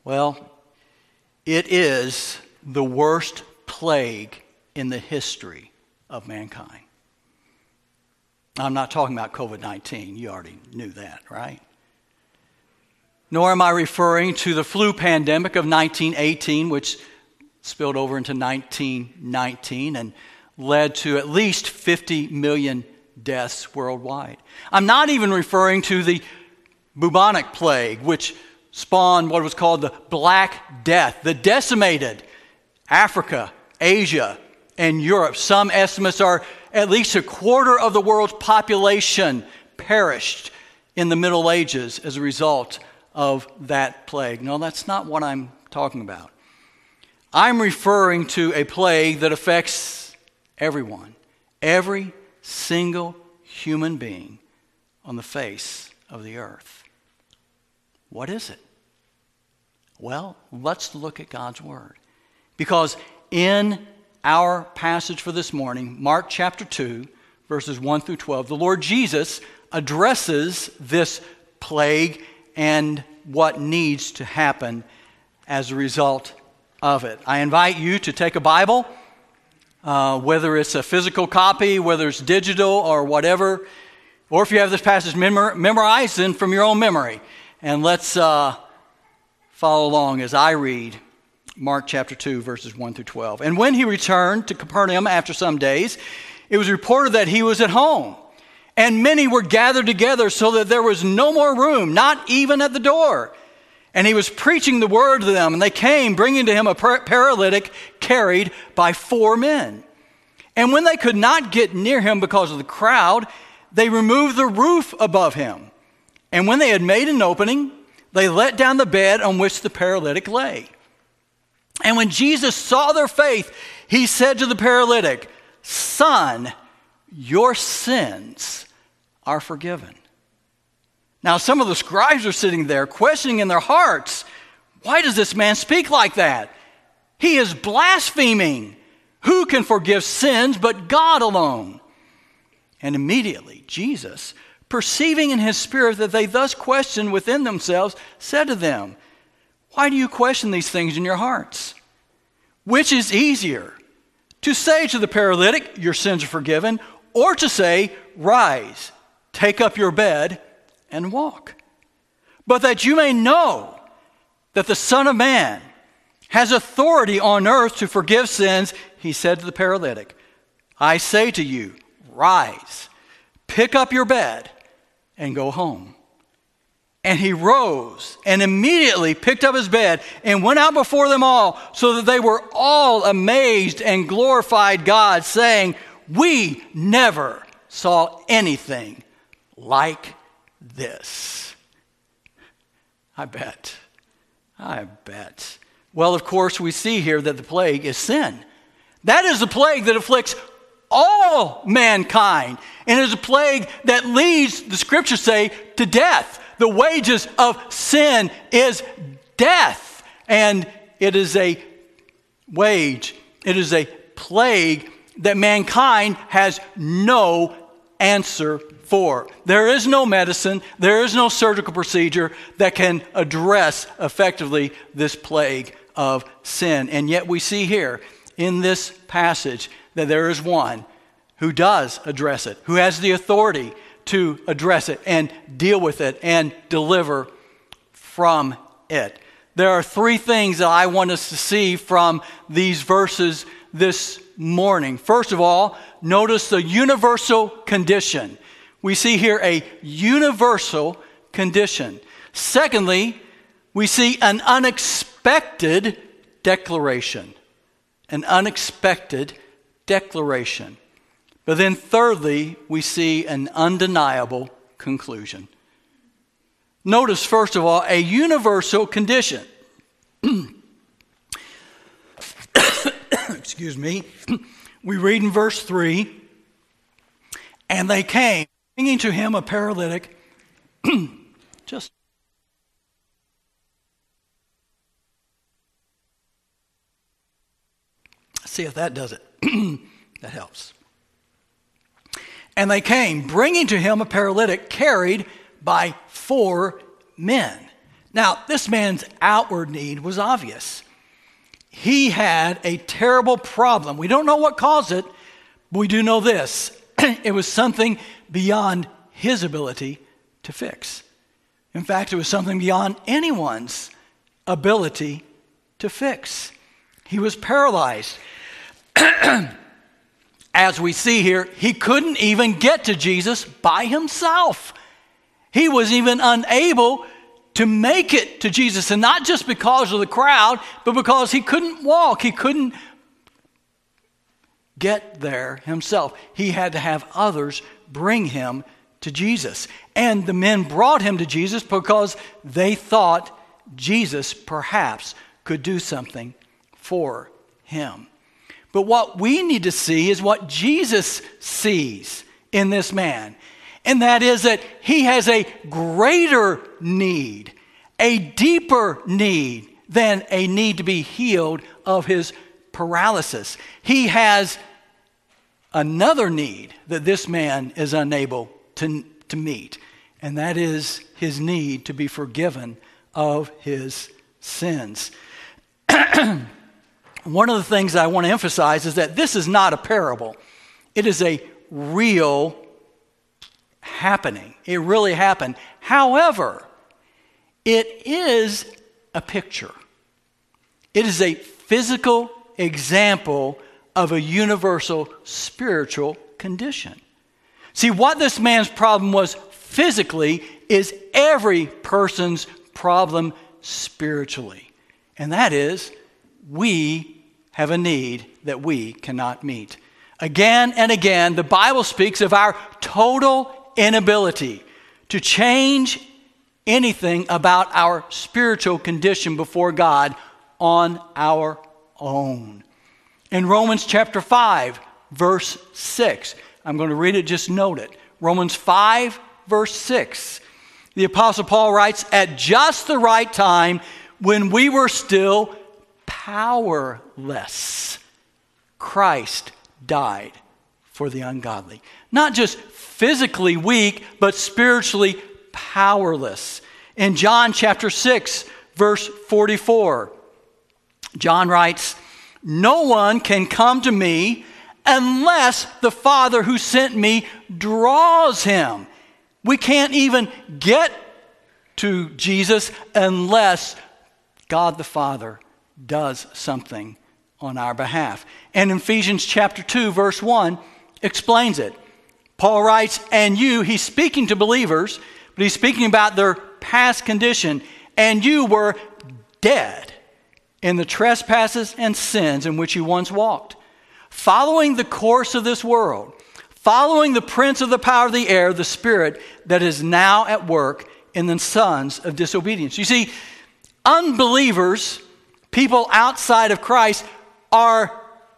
Well, it is the worst plague in the history of mankind. I'm not talking about COVID-19. You already knew that, right? Nor am I referring to the flu pandemic of 1918, which spilled over into 1919 and led to at least 50 million deaths worldwide. I'm not even referring to the bubonic plague, which spawned what was called the Black Death, that decimated Africa, Asia, and Europe. Some estimates are at least a quarter of the world's population perished in the Middle Ages as a result of that plague. No, that's not what I'm talking about. I'm referring to a plague that affects everyone, every single human being on the face of the earth. What is it? Well, let's look at God's Word. Because in our passage for this morning, Mark chapter 2, verses 1 through 12, the Lord Jesus addresses this plague and what needs to happen as a result of it. I invite you to take a Bible, whether it's a physical copy, whether it's digital or whatever, or if you have this passage memorized, then from your own memory. And let's follow along as I read Mark chapter 2, verses 1 through 12. And when he returned to Capernaum after some days, it was reported that he was at home. And many were gathered together so that there was no more room, not even at the door. And he was preaching the word to them, and they came, bringing to him a paralytic carried by 4 men. And when they could not get near him because of the crowd, they removed the roof above him. And when they had made an opening, they let down the bed on which the paralytic lay. And when Jesus saw their faith, he said to the paralytic, "Son, your sins are forgiven." Now some of the scribes are sitting there questioning in their hearts, "Why does this man speak like that? He is blaspheming. Who can forgive sins but God alone?" And immediately Jesus, perceiving in his spirit that they thus questioned within themselves, said to them, "Why do you question these things in your hearts? Which is easier, to say to the paralytic, 'Your sins are forgiven,' or to say, 'Rise, take up your bed and walk'? But that you may know that the Son of Man has authority on earth to forgive sins," he said to the paralytic, "I say to you, rise, pick up your bed, and go home." And he rose and immediately picked up his bed and went out before them all, so that they were all amazed and glorified God, saying, "We never saw anything like this." I bet. Well, of course, we see here that the plague is sin. That is the plague that afflicts all mankind, and is a plague that leads, the scriptures say, to death. The wages of sin is death, and it is a plague that mankind has no answer for. There is no medicine, there is no surgical procedure that can address effectively this plague of sin. And yet we see here in this passage that there is one who does address it, who has the authority to address it and deal with it and deliver from it. There are 3 things that I want us to see from these verses this morning. First of all, notice the universal condition. We see here a universal condition. Secondly, we see an unexpected declaration. An unexpected declaration. But then thirdly, we see an undeniable conclusion. Notice, first of all, a universal condition. Excuse me. We read in verse 3, "And they came, bringing to him a paralytic." Just see if that does it. That helps. "And they came, bringing to him a paralytic carried by 4 men." Now, this man's outward need was obvious. He had a terrible problem. We don't know what caused it, but we do know this. It was something beyond his ability to fix. In fact, it was something beyond anyone's ability to fix. He was paralyzed. As we see here, he couldn't even get to Jesus by himself. He was even unable to make it to Jesus, and not just because of the crowd, but because he couldn't walk. He couldn't get there himself. He had to have others bring him to Jesus. And the men brought him to Jesus because they thought Jesus perhaps could do something for him. But what we need to see is what Jesus sees in this man. And that is that he has a greater need, a deeper need than a need to be healed of his paralysis. He has another need that this man is unable to meet, and that is his need to be forgiven of his sins. One of the things I want to emphasize is that this is not a parable. It is a real happening. It really happened. However, it is a picture. It is a physical example of a universal spiritual condition. See, what this man's problem was physically is every person's problem spiritually. And that is, we have a need that we cannot meet. Again and again, the Bible speaks of our total inability to change anything about our spiritual condition before God on our own. In Romans chapter 5, verse 6, I'm going to read it, just note it. Romans 5, verse 6. The Apostle Paul writes, "At just the right time, when we were still powerless, Christ died for the ungodly." Not just physically weak, but spiritually powerless. In John chapter 6, verse 44, John writes, "No one can come to me unless the Father who sent me draws him." We can't even get to Jesus unless God the Father does something on our behalf. And in Ephesians chapter 2, verse 1, explains it. Paul writes, "And you," he's speaking to believers, but he's speaking about their past condition, "and you were dead in the trespasses and sins in which you once walked, following the course of this world, following the prince of the power of the air, the spirit that is now at work in the sons of disobedience." You see, unbelievers, people outside of Christ, are,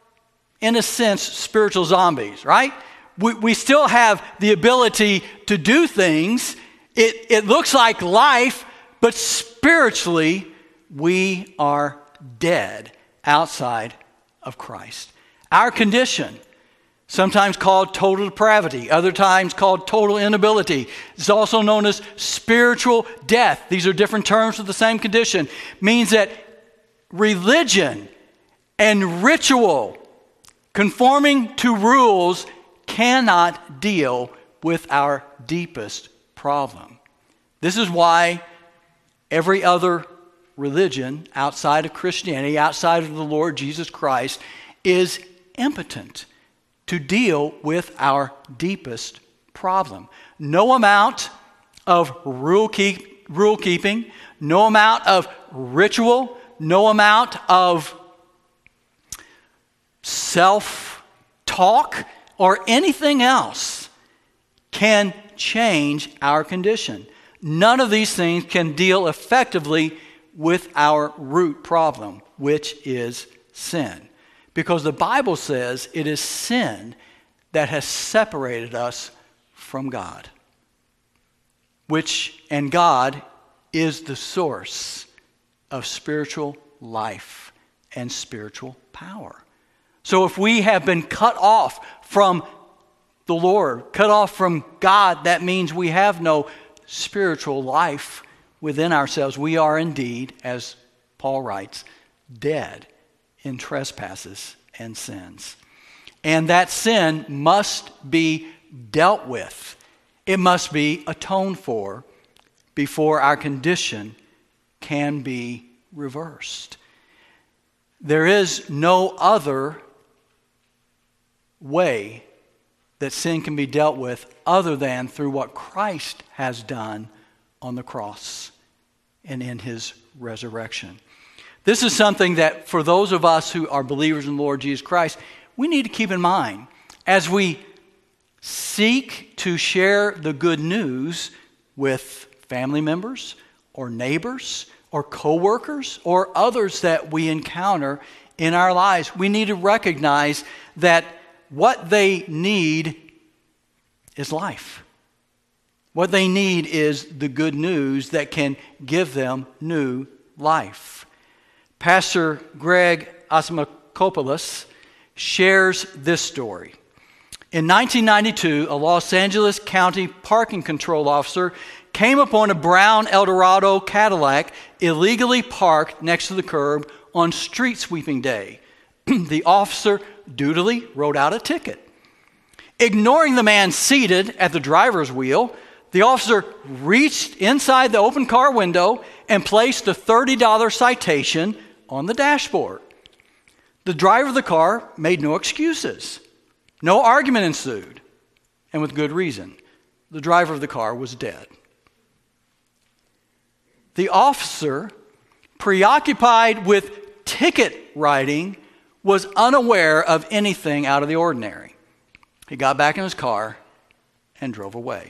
in a sense, spiritual zombies, right? We still have the ability to do things. It looks like life, but spiritually, we are dead outside of Christ. Our condition, sometimes called total depravity, other times called total inability, is also known as spiritual death. These are different terms for the same condition. Means that religion and ritual, conforming to rules, cannot deal with our deepest problem. This is why every other religion outside of Christianity, outside of the Lord Jesus Christ, is impotent to deal with our deepest problem. No amount of rule keeping, no amount of ritual, no amount of self-talk or anything else can change our condition. None of these things can deal effectively with our root problem, which is sin. Because the Bible says it is sin that has separated us from God. And God is the source of spiritual life and spiritual power. So if we have been cut off from the Lord, cut off from God, that means we have no spiritual life. within ourselves, we are indeed, as Paul writes, dead in trespasses and sins. And that sin must be dealt with. It must be atoned for before our condition can be reversed. There is no other way that sin can be dealt with other than through what Christ has done on the cross and in his resurrection. This is something that for those of us who are believers in the Lord Jesus Christ, we need to keep in mind as we seek to share the good news with family members or neighbors or co-workers or others that we encounter in our lives. We need to recognize that what they need is life. What they need is the good news that can give them new life. Pastor Greg Asimakopoulos shares this story. In 1992, a Los Angeles County parking control officer came upon a brown Eldorado Cadillac illegally parked next to the curb on street sweeping day. The officer dutifully wrote out a ticket. Ignoring the man seated at the driver's wheel, the officer reached inside the open car window and placed a $30 citation on the dashboard. The driver of the car made no excuses. No argument ensued, and with good reason. The driver of the car was dead. The officer, preoccupied with ticket writing, was unaware of anything out of the ordinary. He got back in his car and drove away.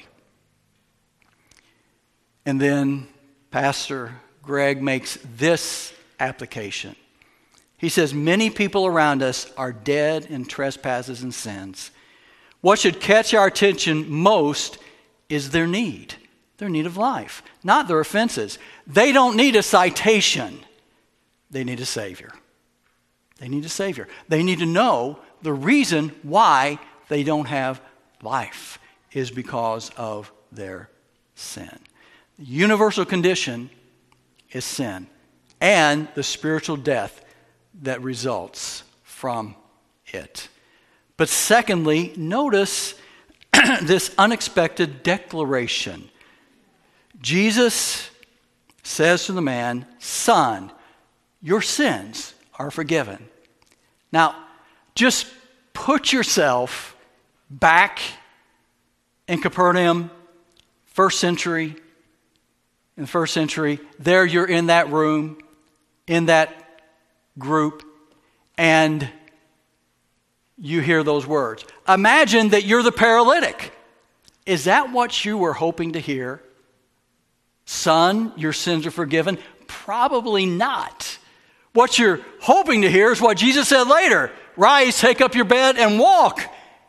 And then Pastor Greg makes this application. He says, many people around us are dead in trespasses and sins. What should catch our attention most is their need of life, not their offenses. They don't need a citation. They need a Savior. They need a Savior. They need to know the reason why they don't have life is because of their sin. The universal condition is sin and the spiritual death that results from it. But secondly, notice this unexpected declaration. Jesus says to the man, "Son, your sins are forgiven." Now, just put yourself back in Capernaum, first century. In the first century, there you're in that room, in that group, and you hear those words. Imagine that you're the paralytic. Is that what you were hoping to hear? Son, your sins are forgiven? Probably not. What you're hoping to hear is what Jesus said later. Rise, take up your bed, and walk.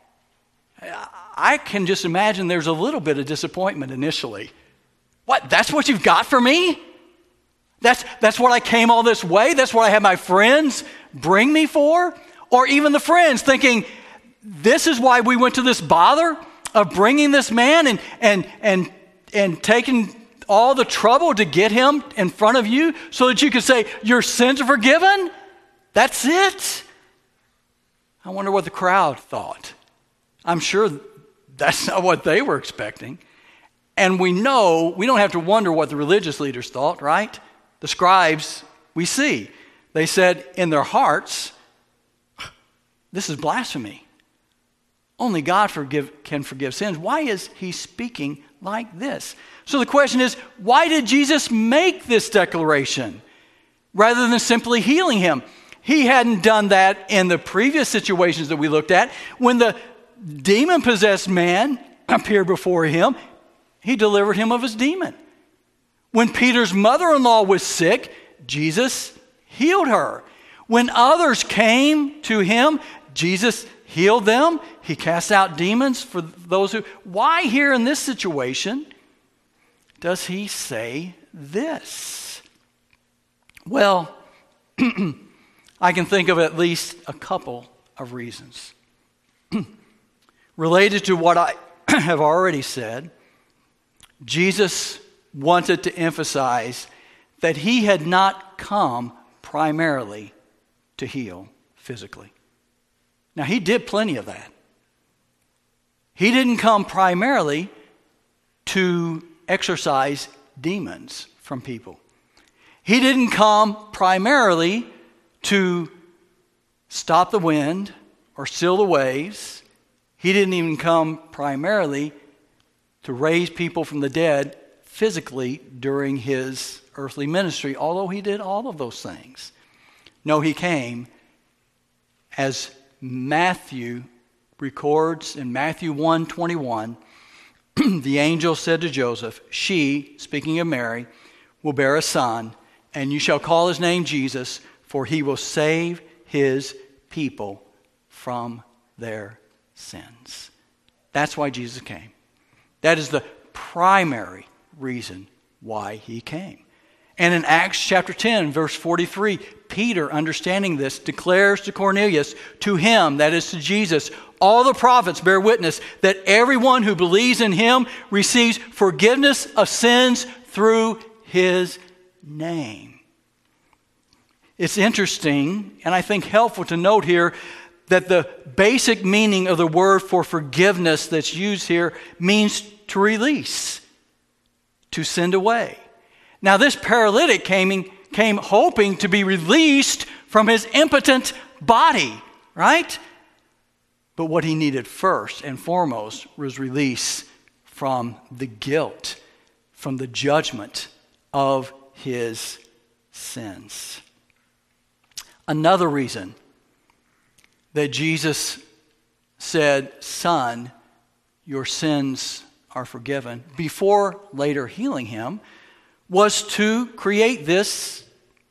I can just imagine there's a little bit of disappointment initially. What, that's what you've got for me? That's what I came all this way? That's what I had my friends bring me for? Or even the friends thinking, this is why we went to this bother of bringing this man and taking all the trouble to get him in front of you so that you could say, your sins are forgiven? That's it? I wonder what the crowd thought. I'm sure that's not what they were expecting. And we know, we don't have to wonder what the religious leaders thought, right? The scribes, we see. They said in their hearts, this is blasphemy. Only God can forgive sins. Why is he speaking like this? So the question is, why did Jesus make this declaration rather than simply healing him? He hadn't done that in the previous situations that we looked at. When the demon-possessed man appeared before him, he delivered him of his demon. When Peter's mother-in-law was sick, Jesus healed her. When others came to him, Jesus healed them. He cast out demons for those who... Why here in this situation does he say this? Well, I can think of at least a couple of reasons. Related to what I have already said, Jesus wanted to emphasize that he had not come primarily to heal physically. Now, he did plenty of that. He didn't come primarily to exorcise demons from people. He didn't come primarily to stop the wind or still the waves. He didn't even come primarily to raise people from the dead physically during his earthly ministry, although he did all of those things. No, he came, as Matthew records in Matthew 1:21, the angel said to Joseph, "She," speaking of Mary, "will bear a son, and you shall call his name Jesus, for he will save his people from their sins." That's why Jesus came. That is the primary reason why he came. And in Acts chapter 10, verse 43, Peter, understanding this, declares to Cornelius, to him, that is to Jesus, all the prophets bear witness that everyone who believes in him receives forgiveness of sins through his name. It's interesting, and I think helpful to note here, that the basic meaning of the word for forgiveness that's used here means to release, to send away. Now, this paralytic came hoping to be released from his impotent body, right? But what he needed first and foremost was release from the guilt, from the judgment of his sins. Another reason that Jesus said, "Son, your sins are forgiven," before later healing him, was to create this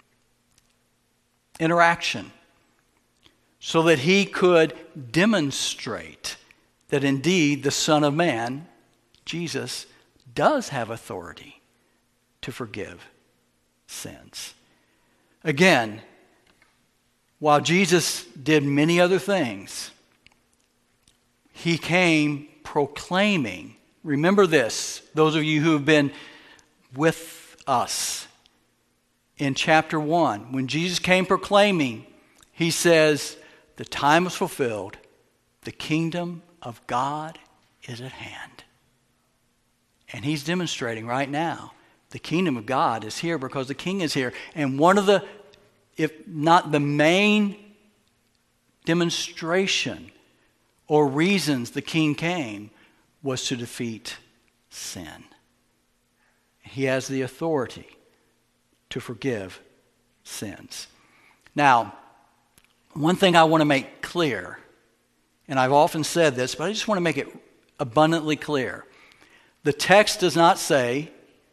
interaction so that he could demonstrate that indeed the Son of Man, Jesus, does have authority to forgive sins. Again, while Jesus did many other things, he came proclaiming, remember this, those of you who have been with us in chapter 1, when Jesus came proclaiming, he says, "The time is fulfilled, the kingdom of God is at hand." And he's demonstrating right now, the kingdom of God is here because the king is here. And one of the, if not the main demonstration or reasons the king came, was to defeat sin. He has the authority to forgive sins. Now, one thing I want to make clear, and I've often said this, but I just want to make it abundantly clear. The text does not say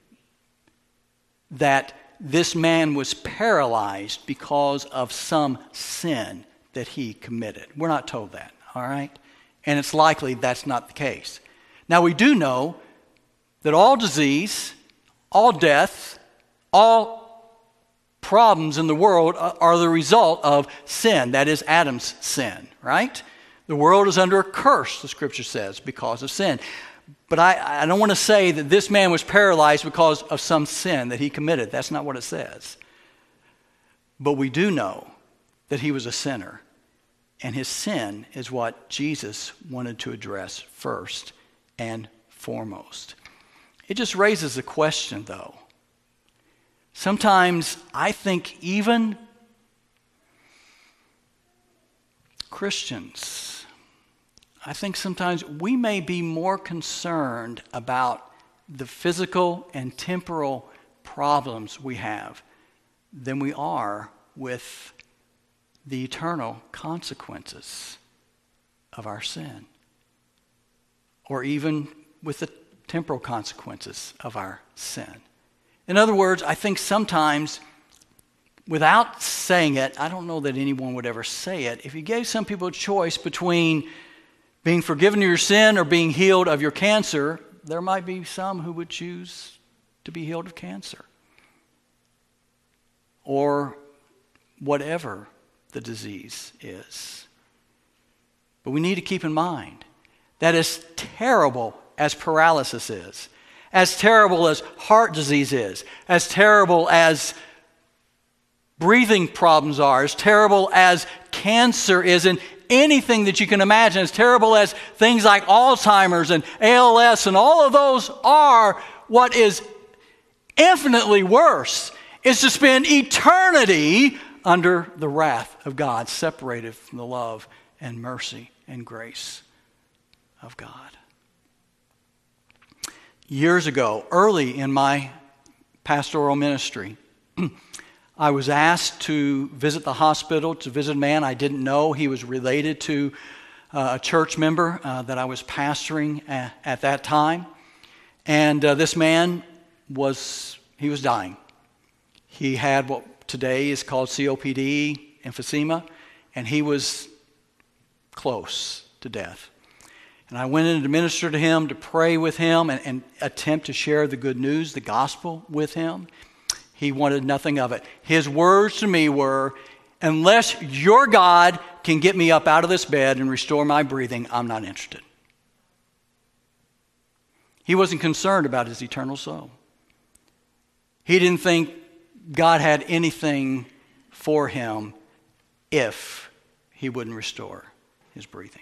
that this man was paralyzed because of some sin that he committed. We're not told that, all right? And it's likely that's not the case. Now, we do know that all disease, all death, all problems in the world are the result of sin. That is Adam's sin, right? The world is under a curse, the scripture says, because of sin. But I don't want to say that this man was paralyzed because of some sin that he committed. That's not what it says. But we do know that he was a sinner. And his sin is what Jesus wanted to address first and foremost. It just raises a question, though. Sometimes I think even Christians, I think sometimes we may be more concerned about the physical and temporal problems we have than we are with the eternal consequences of our sin, or even with the temporal consequences of our sin. In other words, I think sometimes, without saying it, I don't know that anyone would ever say it, if you gave some people a choice between being forgiven of your sin or being healed of your cancer, there might be some who would choose to be healed of cancer, or whatever the disease is. But we need to keep in mind that as terrible as paralysis is, as terrible as heart disease is, as terrible as breathing problems are, as terrible as cancer is, and anything that you can imagine, as terrible as things like Alzheimer's and ALS and all of those are, what is infinitely worse is to spend eternity under the wrath of God, separated from the love and mercy and grace of God. Years ago, early in my pastoral ministry, I was asked to visit the hospital, to visit a man I didn't know. He was related to a church member that I was pastoring at that time. And this man was dying. He had what today is called COPD, emphysema, and he was close to death. And I went in to minister to him, to pray with him, and attempt to share the good news, the gospel with him. He wanted nothing of it. His words to me were, unless your God can get me up out of this bed and restore my breathing, I'm not interested. He wasn't concerned about his eternal soul. He didn't think God had anything for him if he wouldn't restore his breathing.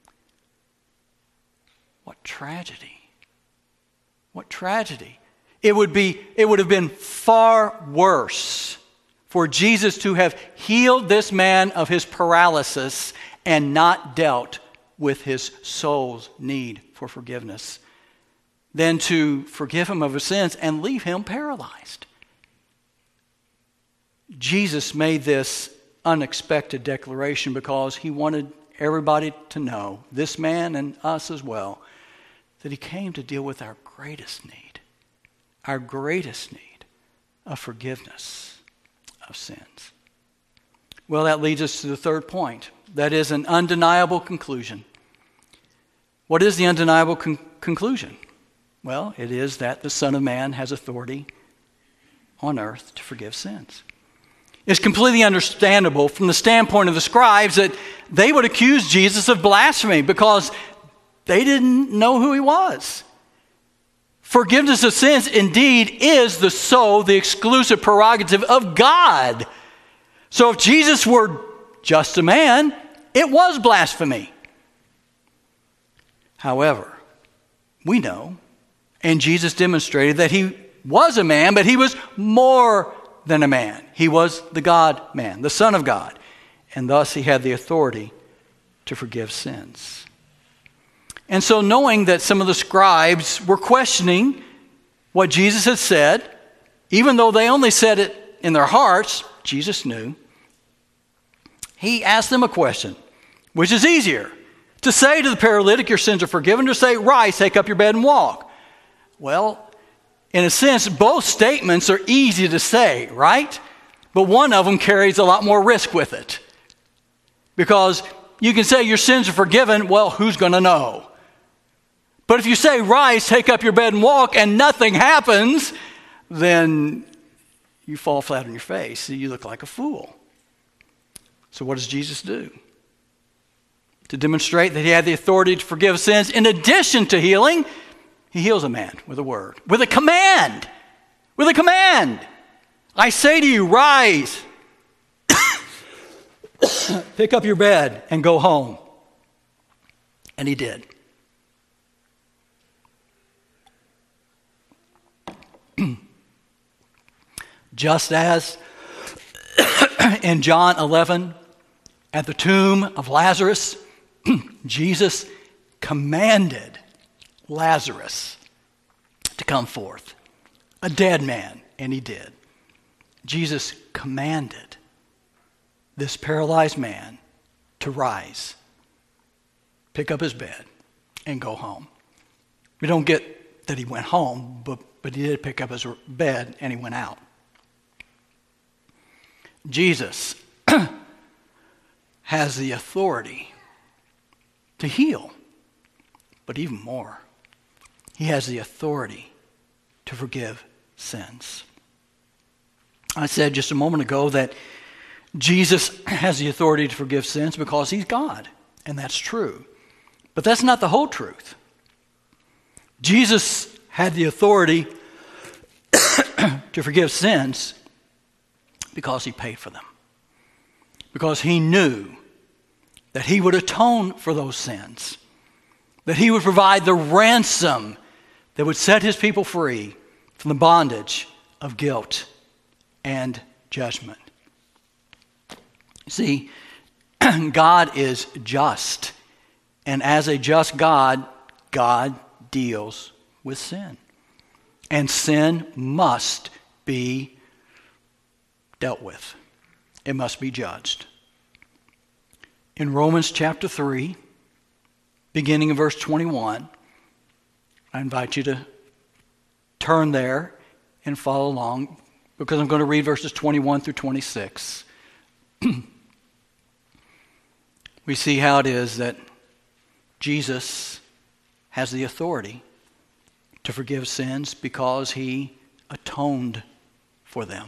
What tragedy. What tragedy. It would have been far worse for Jesus to have healed this man of his paralysis and not dealt with his soul's need for forgiveness than to forgive him of his sins and leave him paralyzed. Jesus made this unexpected declaration because he wanted everybody to know, this man and us as well, that he came to deal with our greatest need of forgiveness of sins. Well, that leads us to the third point. That is an undeniable conclusion. What is the undeniable conclusion? Well, it is that the Son of Man has authority on earth to forgive sins. It's completely understandable from the standpoint of the scribes that they would accuse Jesus of blasphemy because they didn't know who he was. Forgiveness of sins indeed is the exclusive prerogative of God. So if Jesus were just a man, it was blasphemy. However, we know, and Jesus demonstrated that he was a man, but he was more than a man. He was the God-man, the Son of God, and thus he had the authority to forgive sins. And so knowing that some of the scribes were questioning what Jesus had said, even though they only said it in their hearts, Jesus knew, he asked them a question, which is easier, to say to the paralytic, your sins are forgiven, or say, rise, take up your bed and walk. Well, in a sense, both statements are easy to say, right? But one of them carries a lot more risk with it. Because you can say your sins are forgiven, well, who's going to know? But if you say, rise, take up your bed and walk, and nothing happens, then you fall flat on your face. You look like a fool. So what does Jesus do? To demonstrate that he had the authority to forgive sins, in addition to healing, he heals a man with a word, with a command. With a command. I say to you, rise, pick up your bed, and go home. And he did. Just as in John 11, at the tomb of Lazarus, Jesus commanded Lazarus to come forth, a dead man, and he did. Jesus commanded this paralyzed man to rise, pick up his bed, and go home. We don't get that he went home, but he did pick up his bed and he went out. Jesus has the authority to heal, but even more, he has the authority to forgive sins. I said just a moment ago that Jesus has the authority to forgive sins because he's God, and that's true. But that's not the whole truth. Jesus had the authority to forgive sins because he paid for them. Because he knew that he would atone for those sins. That he would provide the ransom that would set his people free from the bondage of guilt and judgment. See, God is just. And as a just God, God deals with sin. And sin must be dealt with. It must be judged. In Romans chapter 3, beginning in verse 21, I invite you to turn there and follow along because I'm going to read verses 21 through 26. We see how it is that Jesus has the authority to forgive sins because he atoned for them.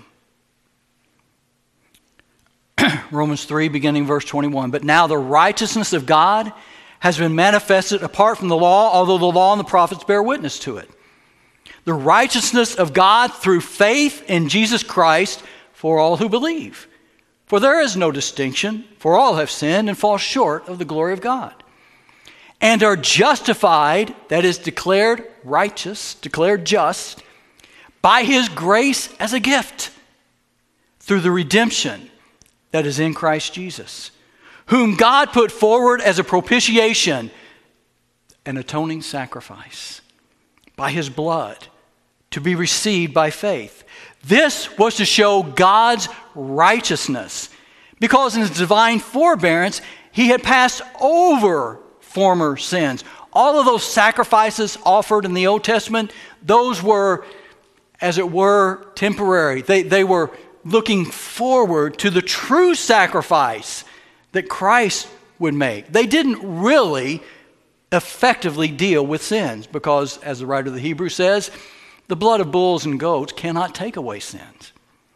Romans 3, beginning verse 21. But now the righteousness of God has been manifested apart from the law, although the law and the prophets bear witness to it. The righteousness of God through faith in Jesus Christ for all who believe. For there is no distinction, for all have sinned and fall short of the glory of God. And are justified, that is declared righteous, declared just, by his grace as a gift, through the redemption that is in Christ Jesus, whom God put forward as a propitiation, an atoning sacrifice, by his blood, to be received by faith. This was to show God's righteousness, because in his divine forbearance, he had passed over former sins. All of those sacrifices offered in the Old Testament, those were, as it were, temporary. They were looking forward to the true sacrifice that Christ would make. They didn't really effectively deal with sins because, as the writer of the Hebrews says, the blood of bulls and goats cannot take away sins.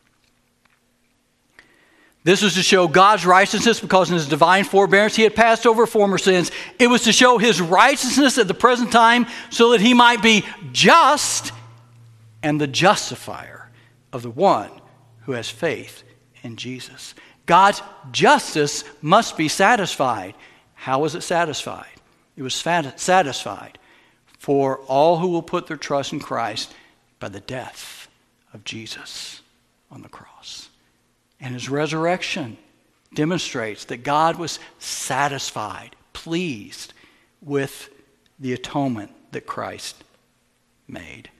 This was to show God's righteousness because in his divine forbearance he had passed over former sins. It was to show his righteousness at the present time so that he might be just and the justifier of the one who has faith in Jesus. God's justice must be satisfied. How was it satisfied? It was satisfied for all who will put their trust in Christ by the death of Jesus on the cross. And his resurrection demonstrates that God was satisfied, pleased with the atonement that Christ made.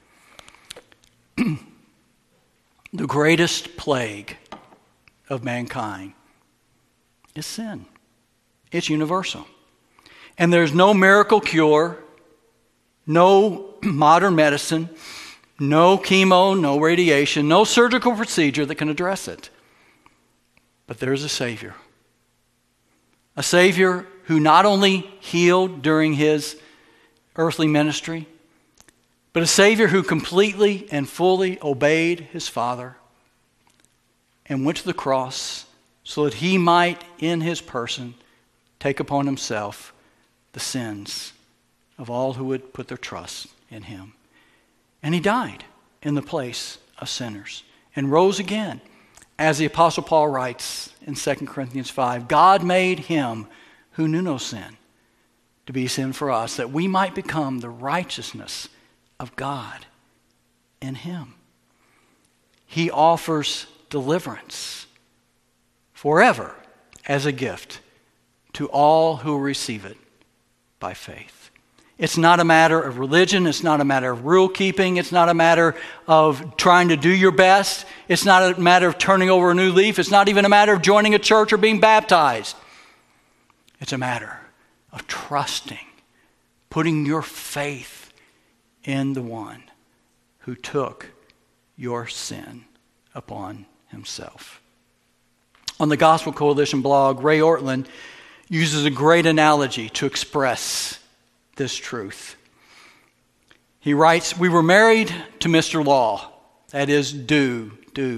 The greatest plague of mankind is sin. It's universal. And there's no miracle cure, no modern medicine, no chemo, no radiation, no surgical procedure that can address it. But there's a Savior. A Savior who not only healed during his earthly ministry, but a Savior who completely and fully obeyed his Father and went to the cross so that he might, in his person, take upon himself the sins of all who would put their trust in him. And he died in the place of sinners and rose again. As the Apostle Paul writes in 2 Corinthians 5, God made him who knew no sin to be sin for us, that we might become the righteousness of God in him. He offers deliverance forever as a gift to all who receive it by faith. It's not a matter of religion. It's not a matter of rule keeping. It's not a matter of trying to do your best. It's not a matter of turning over a new leaf. It's not even a matter of joining a church or being baptized. It's a matter of trusting, putting your faith in the one who took your sin upon himself. On the Gospel Coalition blog, Ray Ortlund uses a great analogy to express this truth. He writes, we were married to Mr. Law, that is, do.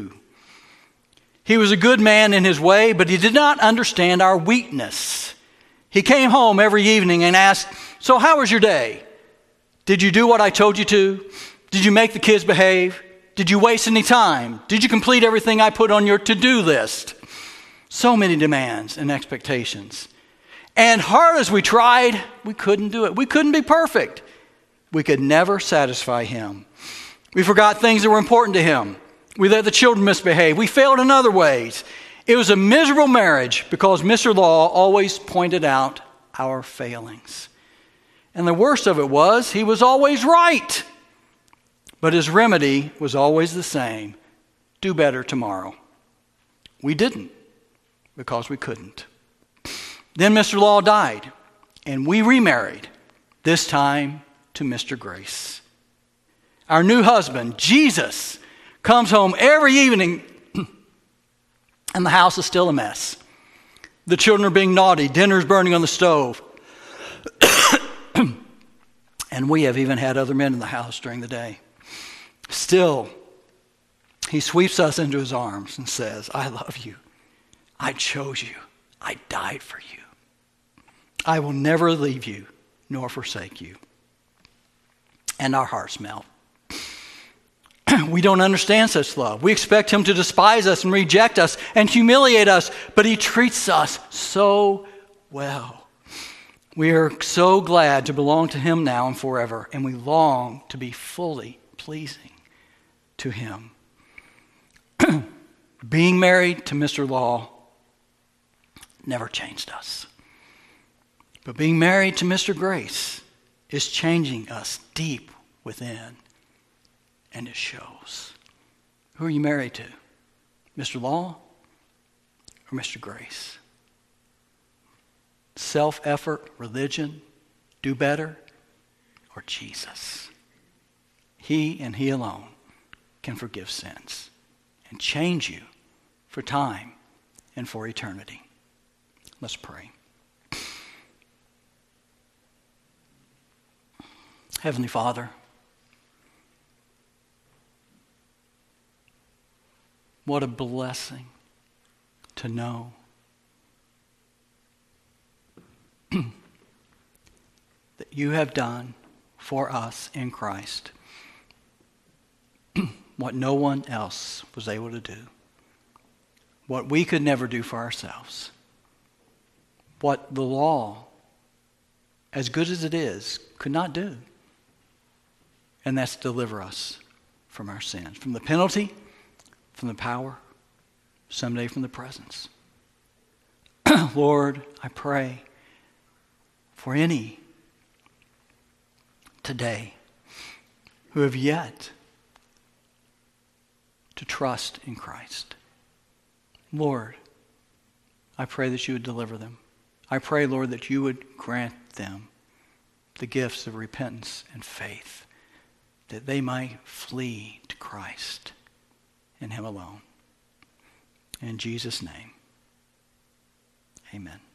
He was a good man in his way, but he did not understand our weakness. He came home every evening and asked, so how was your day? Did you do what I told you to? Did you make the kids behave? Did you waste any time? Did you complete everything I put on your to-do list? So many demands and expectations. And hard as we tried, we couldn't do it. We couldn't be perfect. We could never satisfy him. We forgot things that were important to him. We let the children misbehave. We failed in other ways. It was a miserable marriage because Mr. Law always pointed out our failings. And the worst of it was, he was always right. But his remedy was always the same: do better tomorrow. We didn't because we couldn't. Then Mr. Law died, and we remarried, this time to Mr. Grace. Our new husband, Jesus, comes home every evening, and the house is still a mess. The children are being naughty, dinner's burning on the stove. And we have even had other men in the house during the day. Still, he sweeps us into his arms and says, I love you. I chose you. I died for you. I will never leave you nor forsake you. And our hearts melt. We don't understand such love. We expect him to despise us and reject us and humiliate us, but he treats us so well. We are so glad to belong to him now and forever, and we long to be fully pleasing to him. Being married to Mr. Law never changed us. But being married to Mr. Grace is changing us deep within, and it shows. Who are you married to? Mr. Law or Mr. Grace? Self-effort, religion, do better, or Jesus? He and he alone can forgive sins and change you for time and for eternity. Let's pray. Heavenly Father, what a blessing to know that you have done for us in Christ what no one else was able to do, what we could never do for ourselves, what the law, as good as it is, could not do. And that's deliver us from our sins, from the penalty, from the power, someday from the presence. Lord, I pray for any today who have yet to trust in Christ. Lord, I pray that you would deliver them. I pray, Lord, that you would grant them the gifts of repentance and faith, that they might flee to Christ and him alone. In Jesus' name, amen.